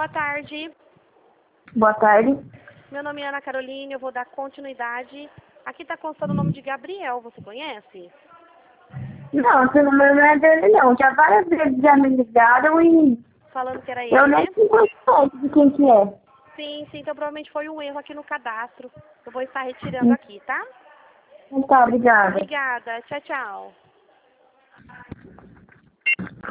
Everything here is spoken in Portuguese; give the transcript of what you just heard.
Boa tarde. Boa tarde. Meu nome é Ana Carolina, eu vou dar continuidade. Aqui está constando o nome de Gabriel, você conhece? Não, esse número não é dele não. Já várias vezes já me ligaram e Falando que era eu ele, nem né? sei mais de quem que é. Sim, então provavelmente foi um erro aqui no cadastro. Eu vou estar retirando aqui, tá? Tá, obrigada. Obrigada. Tchau, tchau.